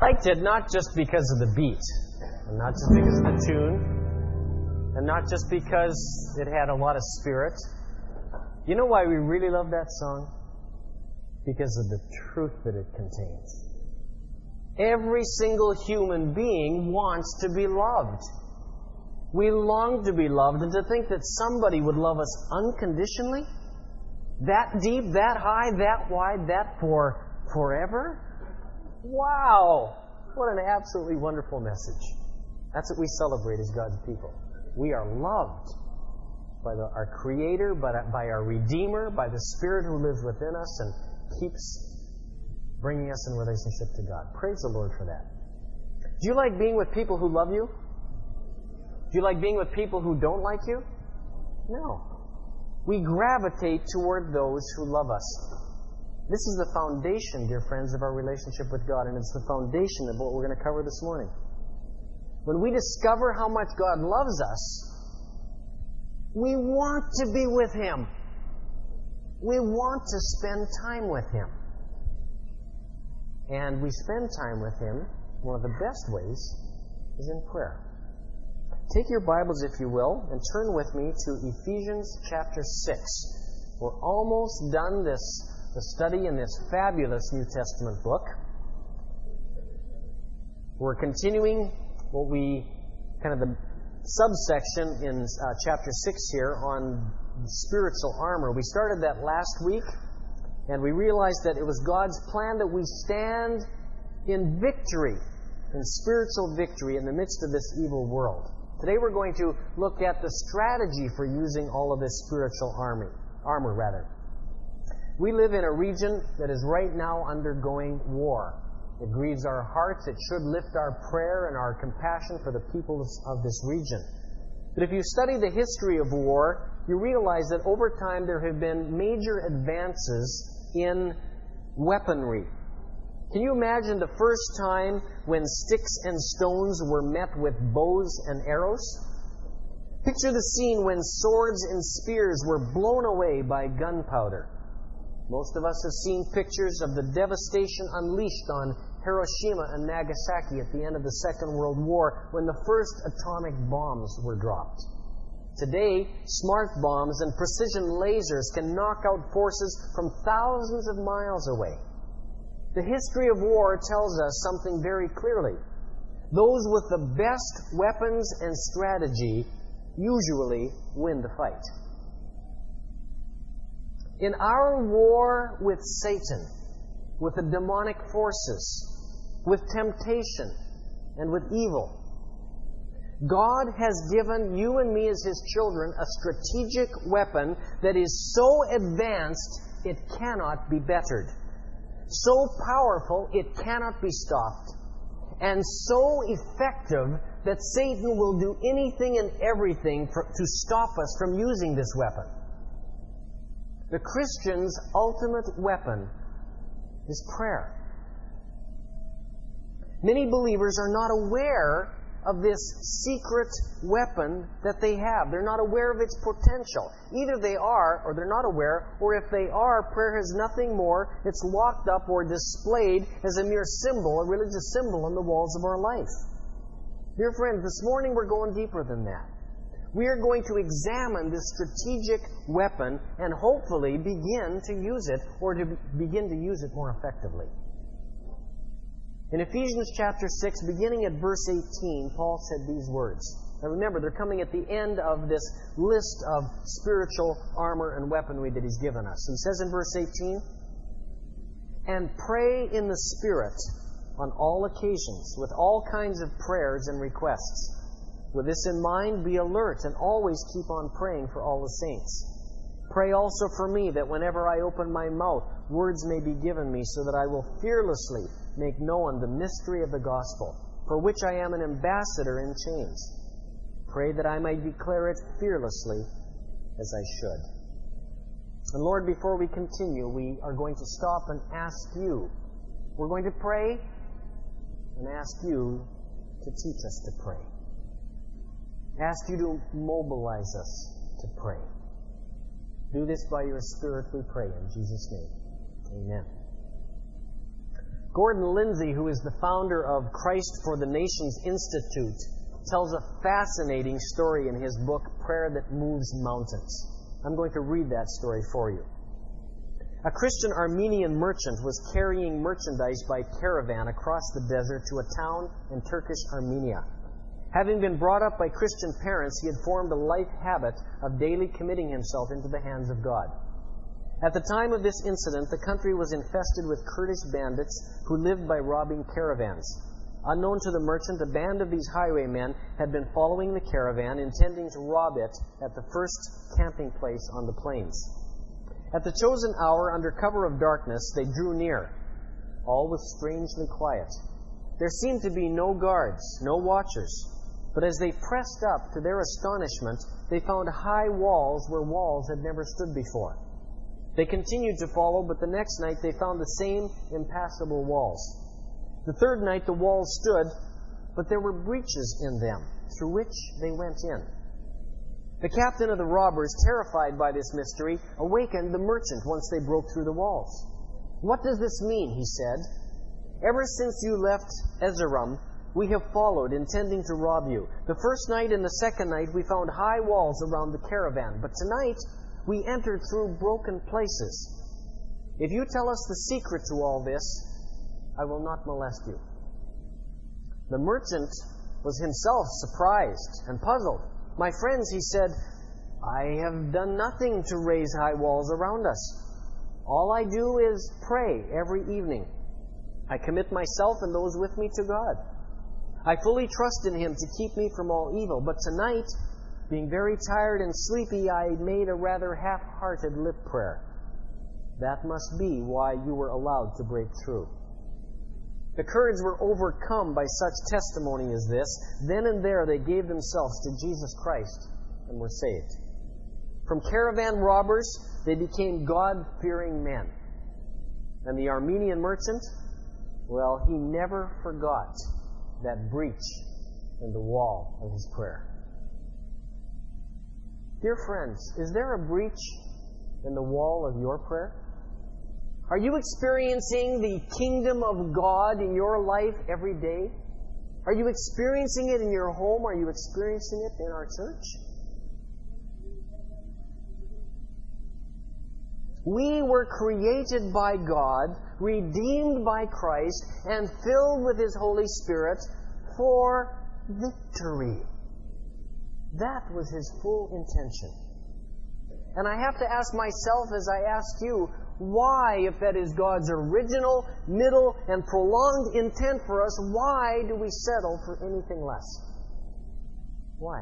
liked it not just because of the beat, and not just because of the tune, and not just because it had a lot of spirit. You know why we really love that song? Because of the truth that it contains. Every single human being wants to be loved. We long to be loved, and to think that somebody would love us unconditionally, that deep, that high, that wide, that forever? Wow! What an absolutely wonderful message. That's what we celebrate as God's people. We are loved by our Creator, by our Redeemer, by the Spirit who lives within us and keeps bringing us in relationship to God. Praise the Lord for that. Do you like being with people who love you? Do you like being with people who don't like you? No. We gravitate toward those who love us. This is the foundation, dear friends, of our relationship with God, and it's the foundation of what we're going to cover this morning. When we discover how much God loves us, we want to be with Him. We want to spend time with Him. And we spend time with Him, one of the best ways is in prayer. Take your Bibles, if you will, and turn with me to Ephesians chapter 6. We're almost done the study in this fabulous New Testament book. We're continuing the subsection in chapter 6 here on spiritual armor. We started that last week, and we realized that it was God's plan that we stand in victory, in spiritual victory in the midst of this evil world. Today we're going to look at the strategy for using all of this spiritual armor. We live in a region that is right now undergoing war. It grieves our hearts. It should lift our prayer and our compassion for the peoples of this region. But if you study the history of war, you realize that over time there have been major advances in weaponry. Can you imagine the first time when sticks and stones were met with bows and arrows? Picture the scene when swords and spears were blown away by gunpowder. Most of us have seen pictures of the devastation unleashed on Hiroshima and Nagasaki at the end of the Second World War when the first atomic bombs were dropped. Today, smart bombs and precision lasers can knock out forces from thousands of miles away. The history of war tells us something very clearly. Those with the best weapons and strategy usually win the fight. In our war with Satan, with the demonic forces, with temptation, and with evil, God has given you and me as His children a strategic weapon that is so advanced it cannot be bettered. So powerful it cannot be stopped. And so effective that Satan will do anything and everything to stop us from using this weapon. The Christian's ultimate weapon is prayer. Many believers are not aware of this secret weapon that they have. They're not aware of its potential. Either they are, or they're not aware, or if they are, prayer has nothing more. It's locked up or displayed as a mere symbol, a religious symbol on the walls of our life. Dear friends, this morning we're going deeper than that. We are going to examine this strategic weapon and hopefully begin to use it, or to begin to use it more effectively. In Ephesians chapter 6, beginning at verse 18, Paul said these words. Now remember, they're coming at the end of this list of spiritual armor and weaponry that he's given us. He says in verse 18, "And pray in the Spirit on all occasions, with all kinds of prayers and requests. With this in mind, be alert and always keep on praying for all the saints. Pray also for me, that whenever I open my mouth, words may be given me, so that I will fearlessly make known the mystery of the gospel, for which I am an ambassador in chains. Pray that I may declare it fearlessly as I should." And Lord, before we continue, we are going to stop and ask You. We're going to pray and ask You to teach us to pray. Ask You to mobilize us to pray. Do this by Your Spirit, we pray, in Jesus' name. Amen. Gordon Lindsay, who is the founder of Christ for the Nations Institute, tells a fascinating story in his book, Prayer That Moves Mountains. I'm going to read that story for you. A Christian Armenian merchant was carrying merchandise by caravan across the desert to a town in Turkish Armenia. Having been brought up by Christian parents, he had formed a life habit of daily committing himself into the hands of God. At the time of this incident, the country was infested with Kurdish bandits who lived by robbing caravans. Unknown to the merchant, a band of these highwaymen had been following the caravan, intending to rob it at the first camping place on the plains. At the chosen hour, under cover of darkness, they drew near. All was strangely quiet. There seemed to be no guards, no watchers. But as they pressed up, to their astonishment, they found high walls where walls had never stood before. They continued to follow, but the next night they found the same impassable walls. The third night the walls stood, but there were breaches in them, through which they went in. The captain of the robbers, terrified by this mystery, awakened the merchant once they broke through the walls. "What does this mean?" he said. "Ever since you left Erzurum, we have followed, intending to rob you. The first night and the second night we found high walls around the caravan, but tonight we entered through broken places. If you tell us the secret to all this, I will not molest you." The merchant was himself surprised and puzzled. "My friends," he said, "I have done nothing to raise high walls around us. All I do is pray every evening. I commit myself and those with me to God. I fully trust in Him to keep me from all evil. But tonight, being very tired and sleepy, I made a rather half-hearted lip prayer. That must be why you were allowed to break through." The Kurds were overcome by such testimony as this. Then and there they gave themselves to Jesus Christ and were saved. From caravan robbers, they became God-fearing men. And the Armenian merchant, well, he never forgot that breach in the wall of his prayer. Dear friends, is there a breach in the wall of your prayer? Are you experiencing the kingdom of God in your life every day? Are you experiencing it in your home? Are you experiencing it in our church? We were created by God, redeemed by Christ, and filled with His Holy Spirit for victory. That was His full intention. And I have to ask myself, as I ask you, why, if that is God's original, middle, and prolonged intent for us, why do we settle for anything less? Why?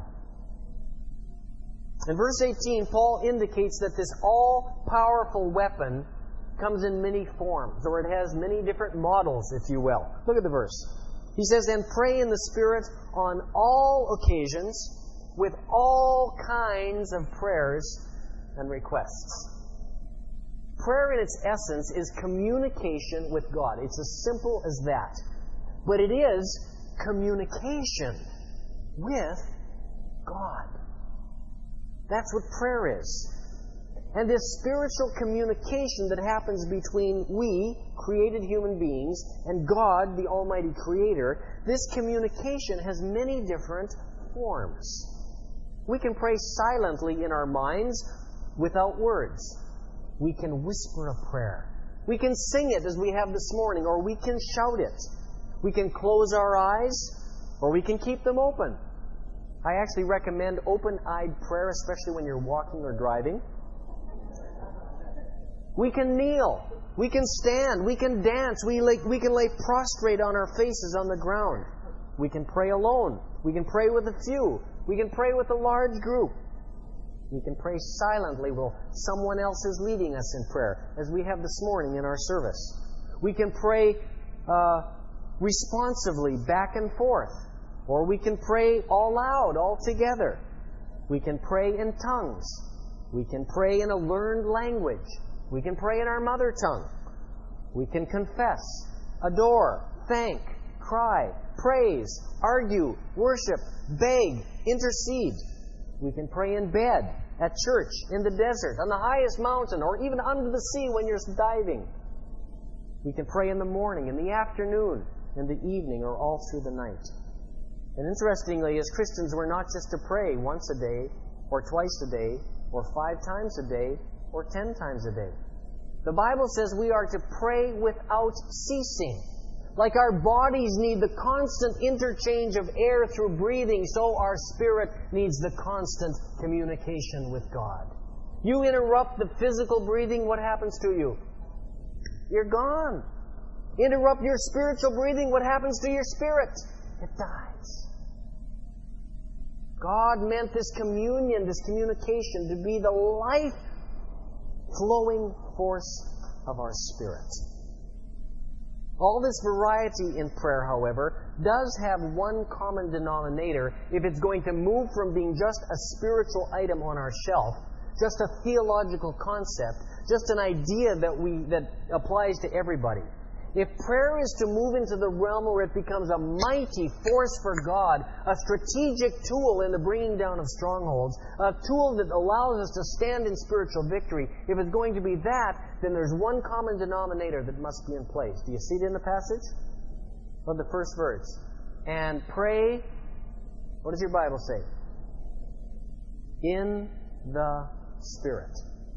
In verse 18, Paul indicates that this all-powerful weapon comes in many forms, or it has many different models, if you will. Look at the verse. He says, "And pray in the Spirit on all occasions, with all kinds of prayers and requests." Prayer in its essence is communication with God. It's as simple as that. But it is communication with God. That's what prayer is. And this spiritual communication that happens between we, created human beings, and God, the Almighty Creator, this communication has many different forms. We can pray silently in our minds without words. We can whisper a prayer. We can sing it as we have this morning, or we can shout it. We can close our eyes, or we can keep them open. I actually recommend open-eyed prayer, especially when you're walking or driving. We can kneel. We can stand. We can dance. We can lay prostrate on our faces on the ground. We can pray alone. We can pray with a few. We can pray with a large group. We can pray silently while someone else is leading us in prayer, as we have this morning in our service. We can pray responsively back and forth. Or we can pray all loud, all together. We can pray in tongues. We can pray in a learned language. We can pray in our mother tongue. We can confess, adore, thank, cry, praise, argue, worship, beg, intercede. We can pray in bed, at church, in the desert, on the highest mountain, or even under the sea when you're diving. We can pray in the morning, in the afternoon, in the evening, or all through the night. And interestingly, as Christians, we're not just to pray once a day, or twice a day, or 5 times a day, or 10 times a day. The Bible says we are to pray without ceasing. Like our bodies need the constant interchange of air through breathing, so our spirit needs the constant communication with God. You interrupt the physical breathing, what happens to you? You're gone. Interrupt your spiritual breathing, what happens to your spirit? It dies. God meant this communion, this communication, to be the life-flowing force of our spirit. All this variety in prayer, however, does have one common denominator if it's going to move from being just a spiritual item on our shelf, just a theological concept, just an idea that applies to everybody. If prayer is to move into the realm where it becomes a mighty force for God, a strategic tool in the bringing down of strongholds, a tool that allows us to stand in spiritual victory, if it's going to be that, then there's one common denominator that must be in place. Do you see it in the passage? Well, the first verse. And pray, what does your Bible say? In the Spirit.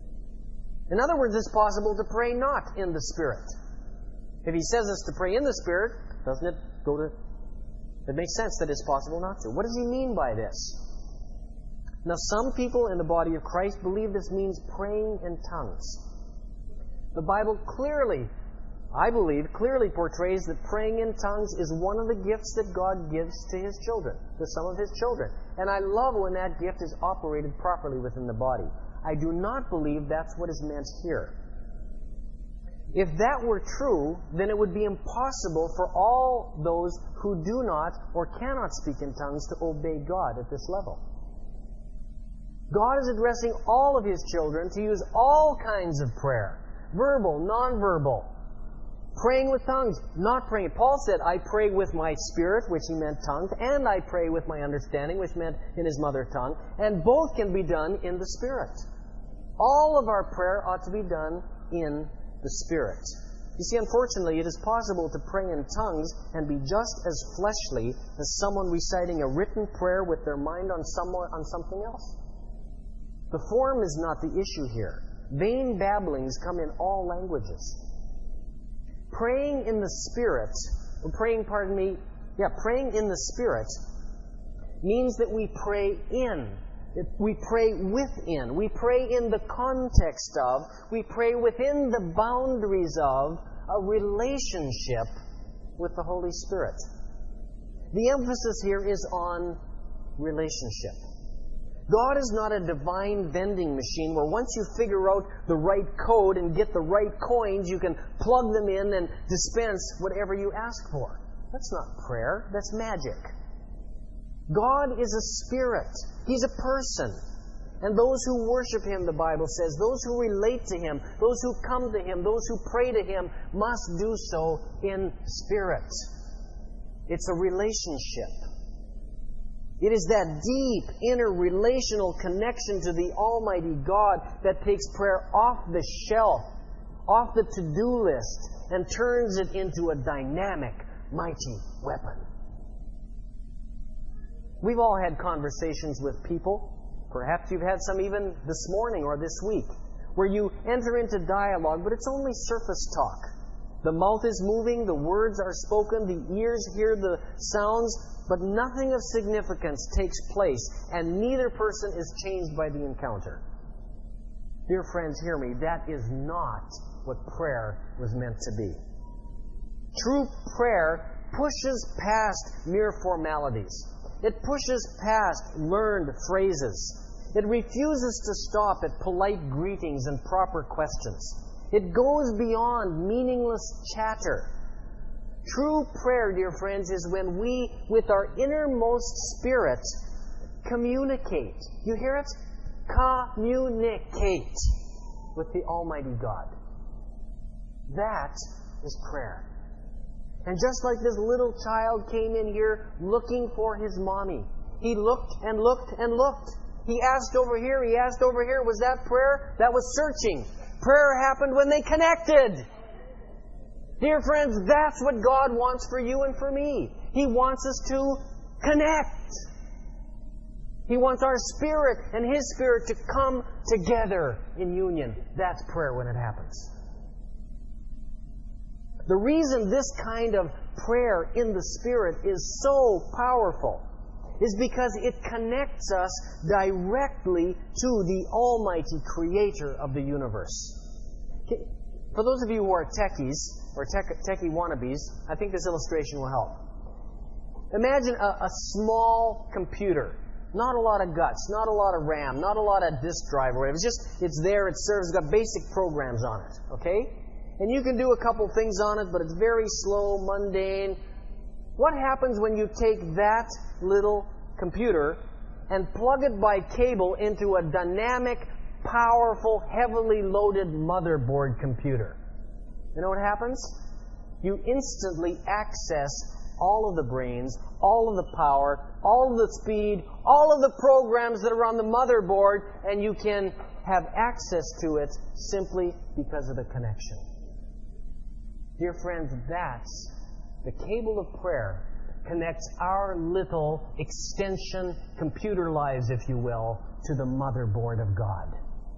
In other words, it's possible to pray not in the Spirit. If He says us to pray in the Spirit, doesn't it go to... It makes sense that it's possible not to. What does He mean by this? Now, some people in the body of Christ believe this means praying in tongues. The Bible clearly, I believe, clearly portrays that praying in tongues is one of the gifts that God gives to His children, to some of His children. And I love when that gift is operated properly within the body. I do not believe that's what is meant here. If that were true, then it would be impossible for all those who do not or cannot speak in tongues to obey God at this level. God is addressing all of His children to use all kinds of prayer. Verbal, non-verbal. Praying with tongues, not praying. Paul said, I pray with my spirit, which he meant tongues, and I pray with my understanding, which meant in his mother tongue. And both can be done in the Spirit. All of our prayer ought to be done in the Spirit. You see, unfortunately, it is possible to pray in tongues and be just as fleshly as someone reciting a written prayer with their mind on something else. The form is not the issue here. Vain babblings come in all languages. Praying in the Spirit, praying in the Spirit means that we pray in. We pray within. We pray in the context of. We pray within the boundaries of a relationship with the Holy Spirit. The emphasis here is on relationship. God is not a divine vending machine where once you figure out the right code and get the right coins, you can plug them in and dispense whatever you ask for. That's not prayer. That's magic. God is a spirit. He's a person. And those who worship Him, the Bible says, those who relate to Him, those who come to Him, those who pray to Him, must do so in spirit. It's a relationship. It is that deep, inner relational connection to the Almighty God that takes prayer off the shelf, off the to-do list, and turns it into a dynamic, mighty weapon. We've all had conversations with people. Perhaps you've had some even this morning or this week, where you enter into dialogue, but it's only surface talk. The mouth is moving, the words are spoken, the ears hear the sounds, but nothing of significance takes place, and neither person is changed by the encounter. Dear friends, hear me. That is not what prayer was meant to be. True prayer pushes past mere formalities. It pushes past learned phrases. It refuses to stop at polite greetings and proper questions. It goes beyond meaningless chatter. True prayer, dear friends, is when we, with our innermost spirit, communicate. You hear it? Communicate with the Almighty God. That is prayer. And just like this little child came in here looking for his mommy, he looked and looked and looked. He asked over here, he asked over here. Was that prayer? That was searching. Prayer happened when they connected. Dear friends, that's what God wants for you and for me. He wants us to connect. He wants our spirit and His Spirit to come together in union. That's prayer when it happens. The reason this kind of prayer in the Spirit is so powerful is because it connects us directly to the Almighty Creator of the universe. For those of you who are techies, or techie wannabes, I think this illustration will help. Imagine a small computer. Not a lot of guts, not a lot of RAM, not a lot of disk drive or whatever. It's there, it serves, it's got basic programs on it. Okay? And you can do a couple things on it, but it's very slow, mundane. What happens when you take that little computer and plug it by cable into a dynamic, powerful, heavily loaded motherboard computer? You know what happens? You instantly access all of the brains, all of the power, all of the speed, all of the programs that are on the motherboard, and you can have access to it simply because of the connection. Dear friends, that's the cable of prayer connects our little extension computer lives, if you will, to the motherboard of God.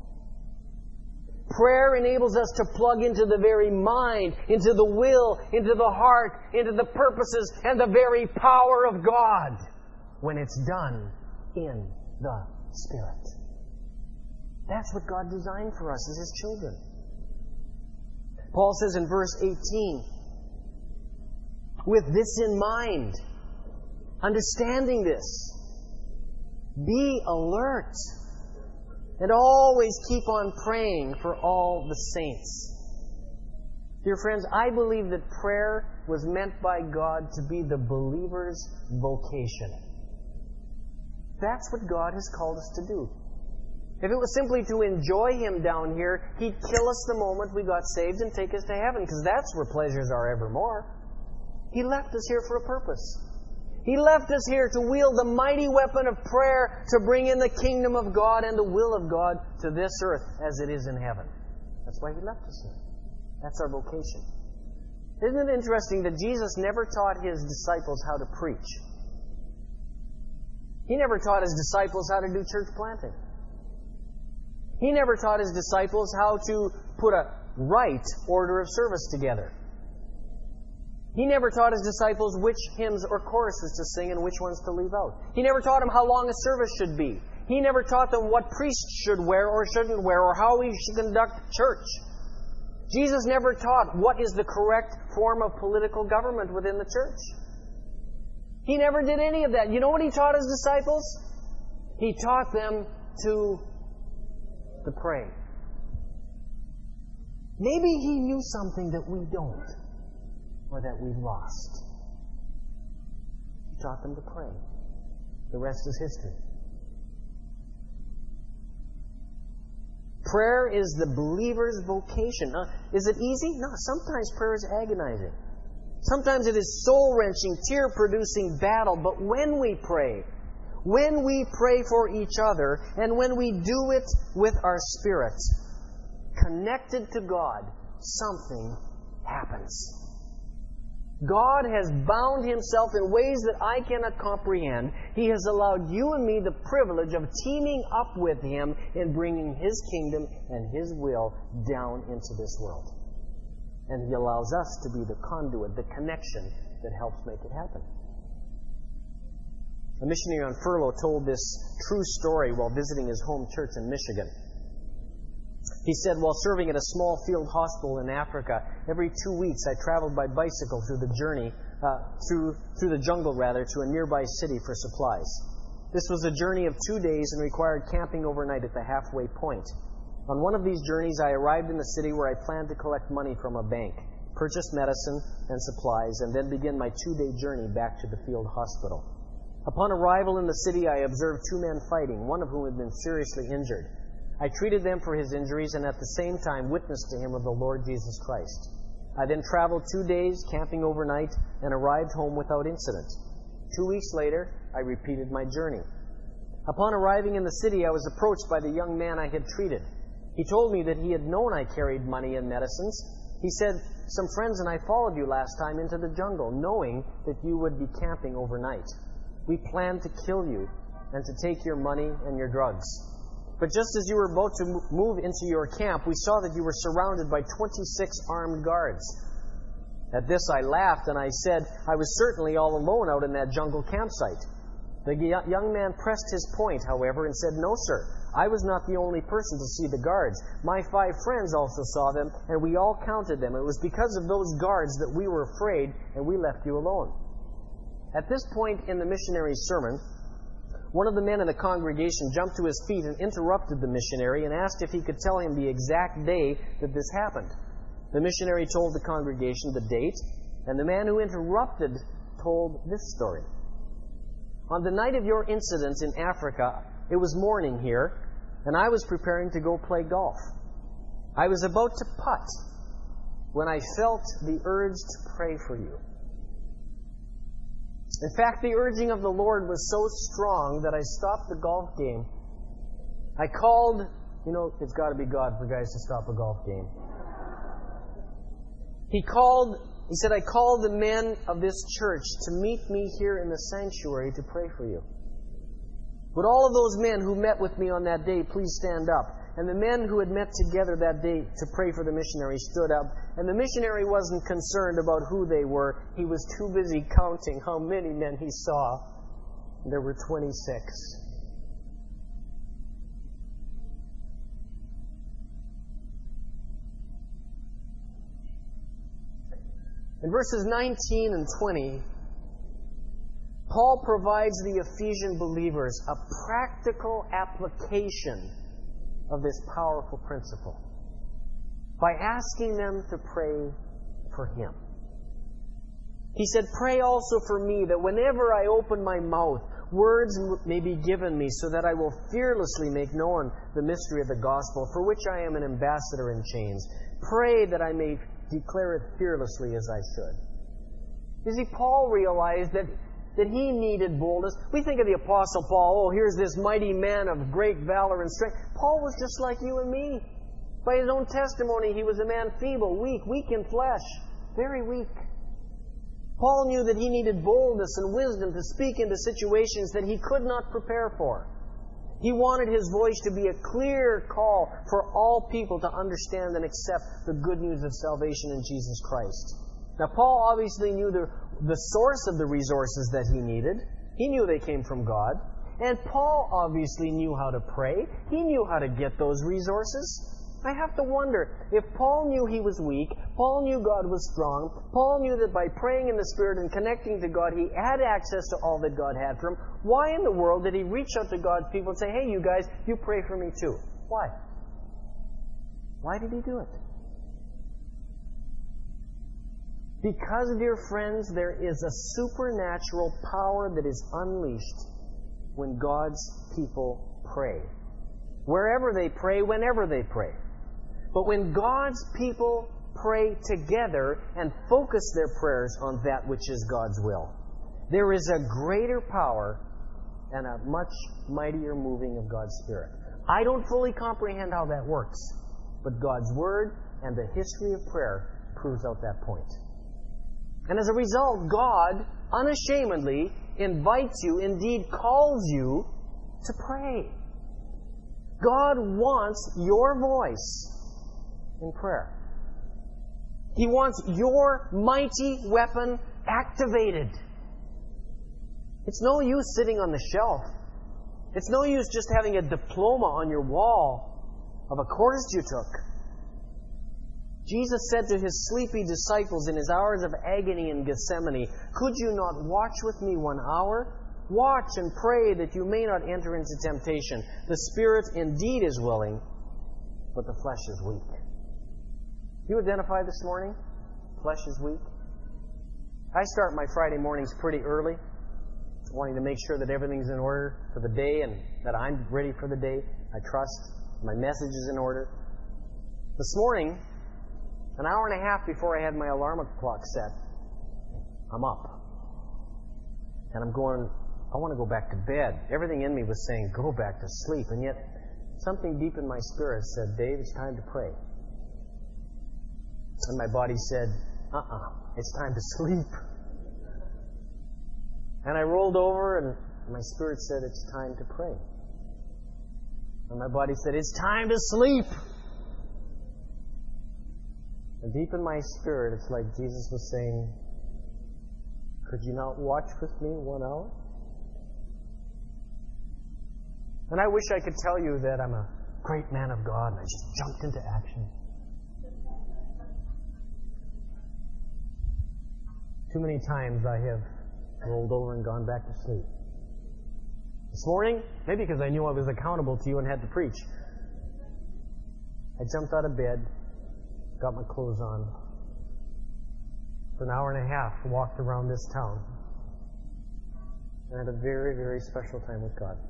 Prayer enables us to plug into the very mind, into the will, into the heart, into the purposes, and the very power of God when it's done in the Spirit. That's what God designed for us as His children. Paul says in verse 18, with this in mind, understanding this, be alert and always keep on praying for all the saints. Dear friends, I believe that prayer was meant by God to be the believer's vocation. That's what God has called us to do. If it was simply to enjoy Him down here, He'd kill us the moment we got saved and take us to heaven, because that's where pleasures are evermore. He left us here for a purpose. He left us here to wield the mighty weapon of prayer to bring in the kingdom of God and the will of God to this earth as it is in heaven. That's why He left us here. That's our vocation. Isn't it interesting that Jesus never taught His disciples how to preach? He never taught His disciples how to do church planting. He never taught His disciples how to put a right order of service together. He never taught His disciples which hymns or choruses to sing and which ones to leave out. He never taught them how long a service should be. He never taught them what priests should wear or shouldn't wear or how we should conduct church. Jesus never taught what is the correct form of political government within the church. He never did any of that. You know what He taught His disciples? He taught them to pray. Maybe He knew something that we don't, or that we've lost. He taught them to pray. The rest is history. Prayer is the believer's vocation. Is it easy? No. Sometimes prayer is agonizing. Sometimes it is soul-wrenching, tear-producing battle. But when we pray for each other, and when we do it with our spirits, connected to God, something happens. God has bound Himself in ways that I cannot comprehend. He has allowed you and me the privilege of teaming up with Him in bringing His kingdom and His will down into this world. And He allows us to be the conduit, the connection that helps make it happen. A missionary on furlough told this true story while visiting his home church in Michigan. He said, while serving at a small field hospital in Africa, every 2 weeks I traveled by bicycle through the jungle to a nearby city for supplies. This was a journey of 2 days and required camping overnight at the halfway point. On one of these journeys, I arrived in the city where I planned to collect money from a bank, purchase medicine and supplies, and then begin my 2-day journey back to the field hospital. Upon arrival in the city, I observed 2 men fighting, one of whom had been seriously injured. I treated them for his injuries and at the same time witnessed to him of the Lord Jesus Christ. I then traveled 2 days, camping overnight, and arrived home without incident. 2 weeks later, I repeated my journey. Upon arriving in the city, I was approached by the young man I had treated. He told me that he had known I carried money and medicines, He said, some friends and I followed you last time into the jungle, knowing that you would be camping overnight. We planned to kill you and to take your money and your drugs. But just as you were about to move into your camp, we saw that you were surrounded by 26 armed guards. At this I laughed and I said, I was certainly all alone out in that jungle campsite. The young man pressed his point, however, and said, no, sir, I was not the only person to see the guards. My 5 friends also saw them, and we all counted them. It was because of those guards that we were afraid, and we left you alone. At this point in the missionary's sermon, one of the men in the congregation jumped to his feet and interrupted the missionary and asked if he could tell him the exact day that this happened. The missionary told the congregation the date, and the man who interrupted told this story. On the night of your incident in Africa, it was morning here, and I was preparing to go play golf. I was about to putt when I felt the urge to pray for you. In fact, the urging of the Lord was so strong that I stopped the golf game. I called, it's got to be God for guys to stop a golf game. He said, I called the men of this church to meet me here in the sanctuary to pray for you. Would all of those men who met with me on that day please stand up? And the men who had met together that day to pray for the missionary stood up. And the missionary wasn't concerned about who they were. He was too busy counting how many men he saw. There were 26. In verses 19 and 20, Paul provides the Ephesian believers a practical application of this powerful principle by asking them to pray for him. He said, pray also for me that whenever I open my mouth, words may be given me so that I will fearlessly make known the mystery of the gospel, for which I am an ambassador in chains. Pray that I may declare it fearlessly as I should. You see, Paul realized that he needed boldness. We think of the Apostle Paul, here's this mighty man of great valor and strength. Paul was just like you and me. By his own testimony, he was a man feeble, weak in flesh, very weak. Paul knew that he needed boldness and wisdom to speak into situations that he could not prepare for. He wanted his voice to be a clear call for all people to understand and accept the good news of salvation in Jesus Christ. Now, Paul obviously knew the source of the resources that he needed. He knew they came from God. And Paul obviously knew how to pray. He knew how to get those resources. I have to wonder, if Paul knew he was weak, Paul knew God was strong, Paul knew that by praying in the Spirit and connecting to God, he had access to all that God had for him, why in the world did he reach out to God's people and say, hey, you guys, you pray for me too? Why? Why did he do it? Because, dear friends, there is a supernatural power that is unleashed when God's people pray. Wherever they pray, whenever they pray. But when God's people pray together and focus their prayers on that which is God's will, there is a greater power and a much mightier moving of God's Spirit. I don't fully comprehend how that works, but God's Word and the history of prayer proves out that point. And as a result, God unashamedly invites you, indeed calls you to pray. God wants your voice in prayer. He wants your mighty weapon activated. It's no use sitting on the shelf. It's no use just having a diploma on your wall of a course you took. Jesus said to his sleepy disciples in his hours of agony in Gethsemane, could you not watch with me 1 hour? Watch and pray that you may not enter into temptation. The spirit indeed is willing, but the flesh is weak. Do you identify this morning? Flesh is weak. I start my Friday mornings pretty early, wanting to make sure that everything's in order for the day and that I'm ready for the day. I trust my message is in order. This morning, an hour and a half before I had my alarm clock set, I'm up. And I'm going, I want to go back to bed. Everything in me was saying, go back to sleep. And yet, something deep in my spirit said, Dave, it's time to pray. And my body said, it's time to sleep. And I rolled over and my spirit said, it's time to pray. And my body said, it's time to sleep. And deep in my spirit, it's like Jesus was saying, could you not watch with me 1 hour? And I wish I could tell you that I'm a great man of God and I just jumped into action. Too many times I have rolled over and gone back to sleep. This morning, maybe because I knew I was accountable to you and had to preach, I jumped out of bed, got my clothes on, for an hour and a half, walked around this town, and had a very, very special time with God.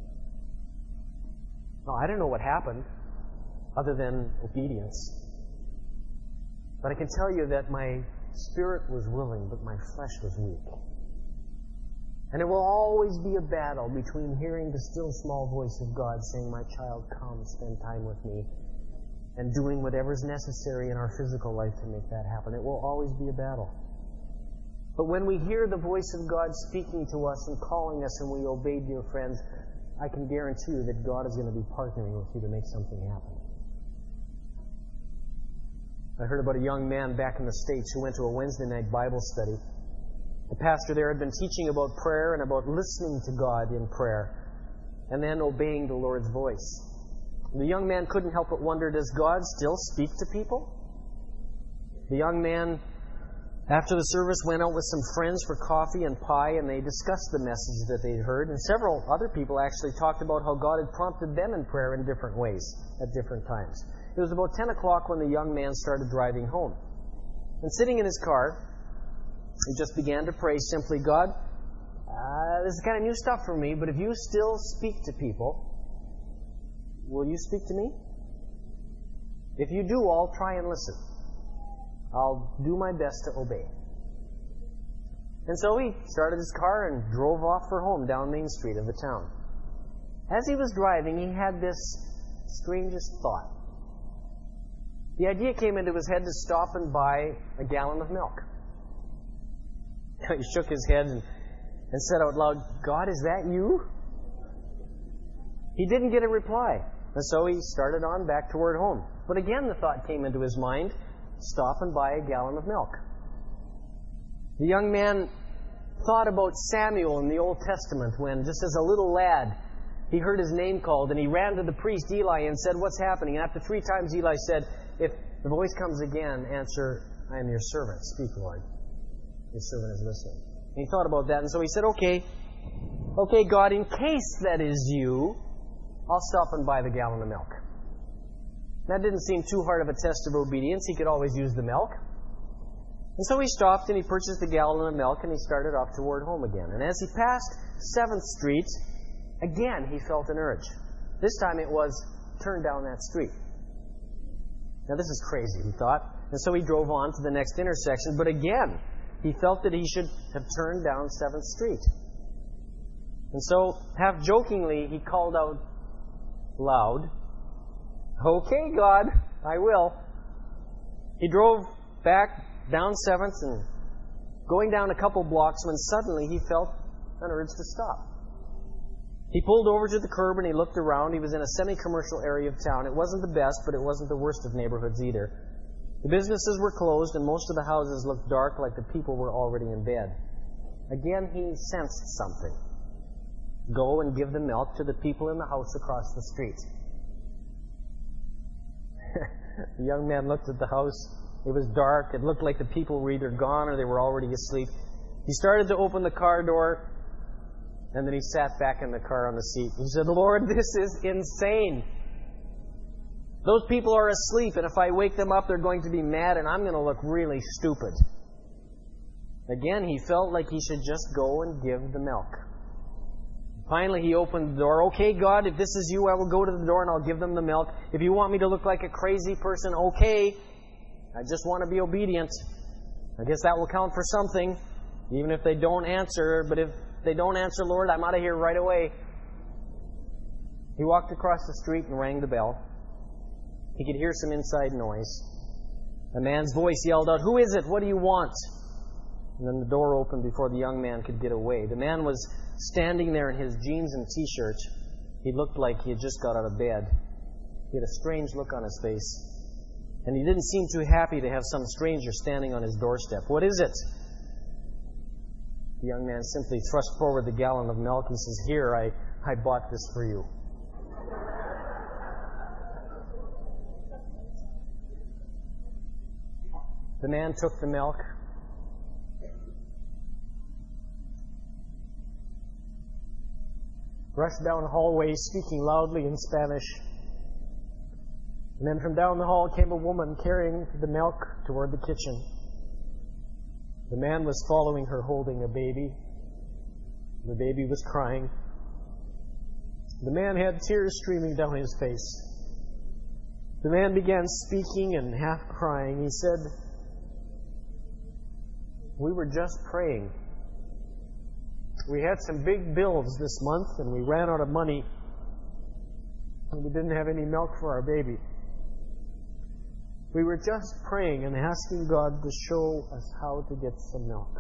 Now, I don't know what happened, other than obedience. But I can tell you that my spirit was willing, but my flesh was weak. And it will always be a battle between hearing the still small voice of God saying, my child, come, spend time with me, and doing whatever's necessary in our physical life to make that happen. It will always be a battle. But when we hear the voice of God speaking to us and calling us and we obey, dear friends, I can guarantee you that God is going to be partnering with you to make something happen. I heard about a young man back in the States who went to a Wednesday night Bible study. The pastor there had been teaching about prayer and about listening to God in prayer and then obeying the Lord's voice. The young man couldn't help but wonder, does God still speak to people? The young man, after the service, went out with some friends for coffee and pie, and they discussed the message that they'd heard. And several other people actually talked about how God had prompted them in prayer in different ways at different times. It was about 10 o'clock when the young man started driving home. And sitting in his car, he just began to pray simply, God, this is kind of new stuff for me, but if you still speak to people, will you speak to me? If you do, I'll try and listen. I'll do my best to obey. And so he started his car and drove off for home down Main Street of the town. As he was driving, he had this strangest thought. The idea came into his head to stop and buy a gallon of milk. He shook his head and said out loud, God, is that you? He didn't get a reply. And so he started on back toward home. But again the thought came into his mind, stop and buy a gallon of milk. The young man thought about Samuel in the Old Testament when, just as a little lad, he heard his name called and he ran to the priest Eli and said, what's happening? And after 3 times Eli said, if the voice comes again, answer, I am your servant. Speak, Lord. Your servant is listening. And he thought about that, and so he said, okay, God, in case that is you, I'll stop and buy the gallon of milk. That didn't seem too hard of a test of obedience. He could always use the milk. And so he stopped and he purchased a gallon of milk and he started off toward home again. And as he passed 7th Street, again he felt an urge. This time it was, turn down that street. Now this is crazy, he thought. And so he drove on to the next intersection. But again, he felt that he should have turned down 7th Street. And so, half jokingly, he called out loud, okay, God, I will. He drove back down 7th and going down a couple blocks when suddenly he felt an urge to stop. He pulled over to the curb and he looked around. He was in a semi-commercial area of town. It wasn't the best, but it wasn't the worst of neighborhoods either. The businesses were closed and most of the houses looked dark like the people were already in bed. Again, he sensed something. Go and give the milk to the people in the house across the street. The young man looked at the house. It was dark. It looked like the people were either gone or they were already asleep. He started to open the car door, and then he sat back in the car on the seat. He said, Lord, this is insane. Those people are asleep, and if I wake them up, they're going to be mad, and I'm going to look really stupid. Again, he felt like he should just go and give the milk. Finally, he opened the door. Okay, God, if this is you, I will go to the door and I'll give them the milk. If you want me to look like a crazy person, okay. I just want to be obedient. I guess that will count for something, even if they don't answer. But if they don't answer, Lord, I'm out of here right away. He walked across the street and rang the bell. He could hear some inside noise. A man's voice yelled out, "Who is it? What do you want?" And then the door opened before the young man could get away. The man was standing there in his jeans and t-shirt. He looked like he had just got out of bed. He had a strange look on his face. And he didn't seem too happy to have some stranger standing on his doorstep. "What is it?" The young man simply thrust forward the gallon of milk and says, "Here, I bought this for you." The man took the milk, rushed down the hallway speaking loudly in Spanish. And then from down the hall came a woman carrying the milk toward the kitchen. The man was following her holding a baby. The baby was crying. The man had tears streaming down his face. The man began speaking and half crying. He said, "We were just praying. We had some big bills this month and we ran out of money. And we didn't have any milk for our baby. We were just praying and asking God to show us how to get some milk."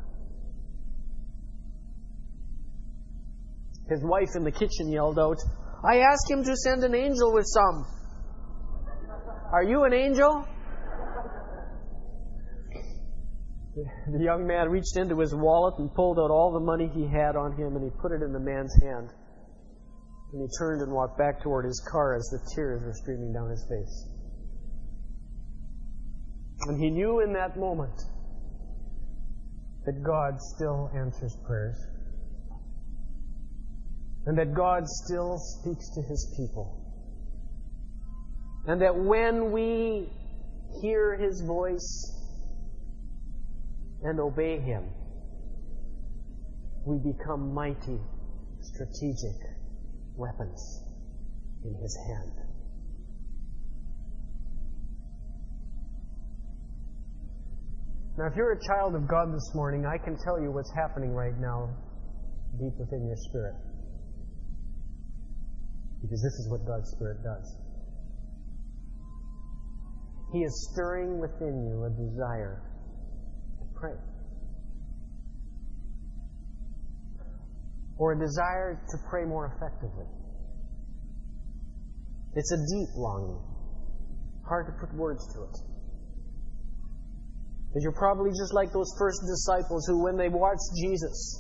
His wife in the kitchen yelled out, "I asked him to send an angel with some. Are you an angel?" The young man reached into his wallet and pulled out all the money he had on him, and he put it in the man's hand. And he turned and walked back toward his car as the tears were streaming down his face. And he knew in that moment that God still answers prayers. And that God still speaks to His people. And that when we hear His voice and obey Him, we become mighty, strategic weapons in His hand. Now, if you're a child of God this morning, I can tell you what's happening right now deep within your spirit. Because this is what God's Spirit does. He is stirring within you a desire to pray. Or a desire to pray more effectively. It's a deep longing. Hard to put words to it. But you're probably just like those first disciples who, when they watched Jesus,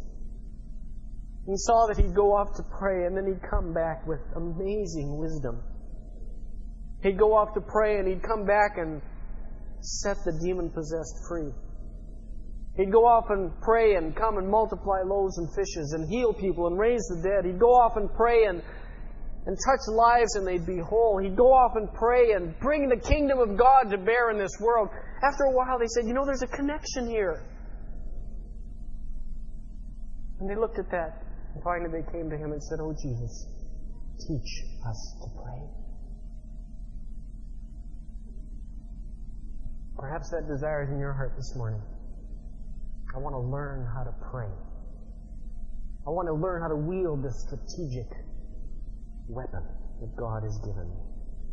he saw that he'd go off to pray and then he'd come back with amazing wisdom. He'd go off to pray and he'd come back and set the demon-possessed free. He'd go off and pray and come and multiply loaves and fishes and heal people and raise the dead. He'd go off and pray and touch lives and they'd be whole. He'd go off and pray and bring the kingdom of God to bear in this world. After a while they said, there's a connection here. And they looked at that. And finally they came to him and said, "Oh, Jesus, teach us to pray." Perhaps that desire is in your heart this morning. I want to learn how to pray. I want to learn how to wield this strategic weapon that God has given me.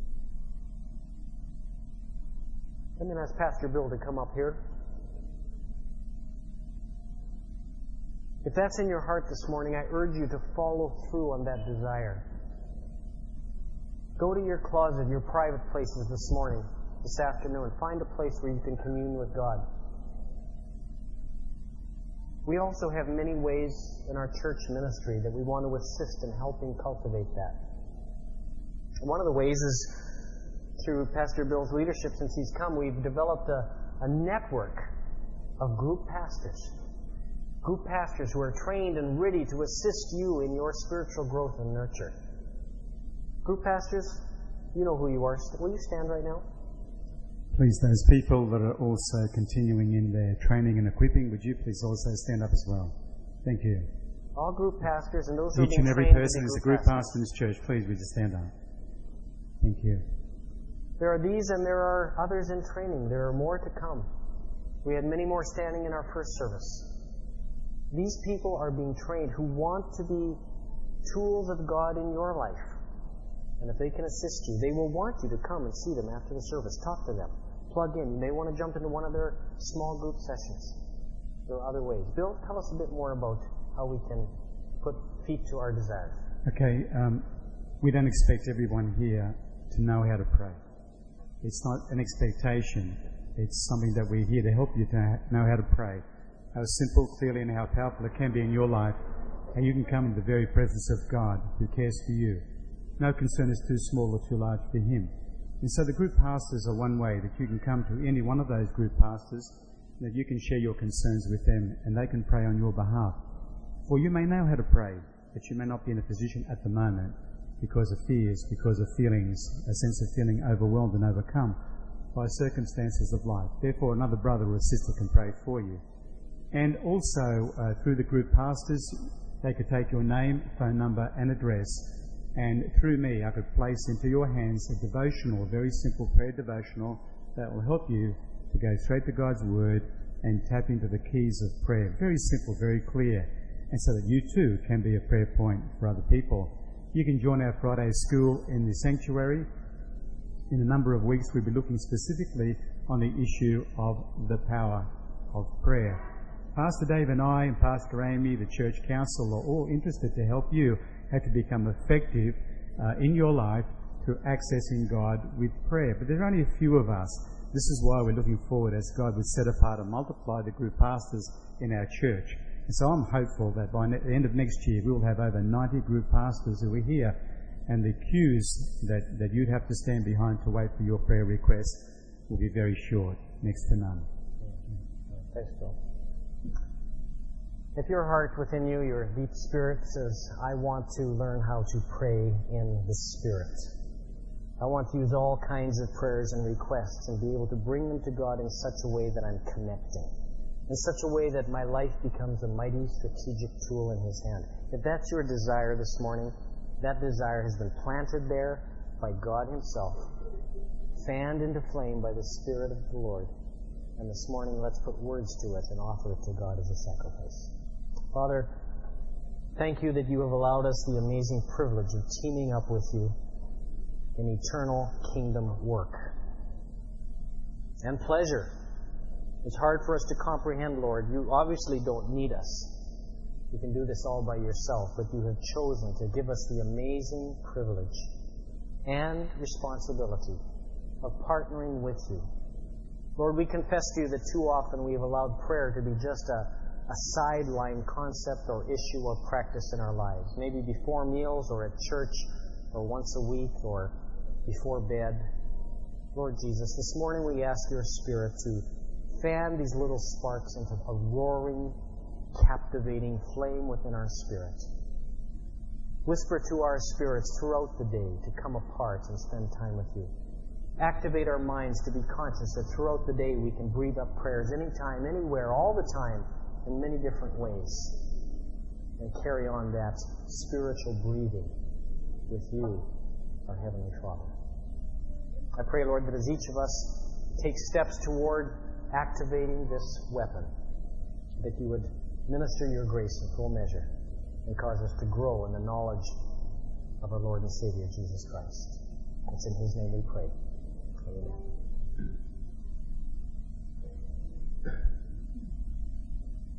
I'm going to ask Pastor Bill to come up here. If that's in your heart this morning, I urge you to follow through on that desire. Go to your closet, your private places this morning, this afternoon. Find a place where you can commune with God. We also have many ways in our church ministry that we want to assist in helping cultivate that. One of the ways is through Pastor Bill's leadership since he's come, we've developed a network of group pastors. Group pastors who are trained and ready to assist you in your spiritual growth and nurture. Group pastors, you know who you are. Will you stand right now? Please, those people that are also continuing in their training and equipping, would you please also stand up as well? Thank you. All group pastors and those who are Each and every person is a group pastor in this church. Please, would you stand up? Thank you. There are these and there are others in training. There are more to come. We had many more standing in our first service. These people are being trained who want to be tools of God in your life. And if they can assist you, they will want you to come and see them after the service. Talk to them. plug in. You may want to jump into one of their small group sessions. There are other ways. Bill, tell us a bit more about how we can put feet to our desires. Okay, we don't expect everyone here to know how to pray. It's not an expectation. It's something that we're here to help you to know how to pray. How simple, clearly, and how powerful it can be in your life. And you can come in the very presence of God who cares for you. No concern is too small or too large for Him. And so the group pastors are one way that you can come to any one of those group pastors, that you can share your concerns with them, and they can pray on your behalf. For you may know how to pray, but you may not be in a position at the moment because of fears, because of feelings, a sense of feeling overwhelmed and overcome by circumstances of life. Therefore, another brother or sister can pray for you. And also, through the group pastors, they could take your name, phone number, and address, and through me, I could place into your hands a devotional, a very simple prayer devotional that will help you to go straight to God's Word and tap into the keys of prayer. Very simple, very clear, and so that you too can be a prayer point for other people. You can join our Friday school in the sanctuary. In a number of weeks, we'll be looking specifically on the issue of the power of prayer. Pastor Dave and I and Pastor Amy, the church council, are all interested to help you how to become effective in your life through accessing God with prayer. But there are only a few of us. This is why we're looking forward as God would set apart and multiply the group pastors in our church. And so I'm hopeful that by the end of next year, we will have over 90 group pastors who are here, and the queues that you'd have to stand behind to wait for your prayer request will be very short, next to none. Thanks, Bill. If your heart within you, your deep spirit says, I want to learn how to pray in the Spirit. I want to use all kinds of prayers and requests and be able to bring them to God in such a way that I'm connecting. In such a way that my life becomes a mighty strategic tool in His hand. If that's your desire this morning, that desire has been planted there by God Himself, fanned into flame by the Spirit of the Lord. And this morning, let's put words to it and offer it to God as a sacrifice. Father, thank you that you have allowed us the amazing privilege of teaming up with you in eternal kingdom work. And pleasure. It's hard for us to comprehend, Lord. You obviously don't need us. You can do this all by yourself, but you have chosen to give us the amazing privilege and responsibility of partnering with you. Lord, we confess to you that too often we have allowed prayer to be just a sideline concept or issue or practice in our lives. Maybe before meals or at church or once a week or before bed. Lord Jesus, this morning we ask your Spirit to fan these little sparks into a roaring, captivating flame within our spirit. Whisper to our spirits throughout the day to come apart and spend time with you. Activate our minds to be conscious that throughout the day we can breathe up prayers anytime, anywhere, all the time, in many different ways, and carry on that spiritual breathing with you, our Heavenly Father. I pray, Lord, that as each of us takes steps toward activating this weapon, that you would minister your grace in full measure and cause us to grow in the knowledge of our Lord and Savior, Jesus Christ. It's in His name we pray. Amen.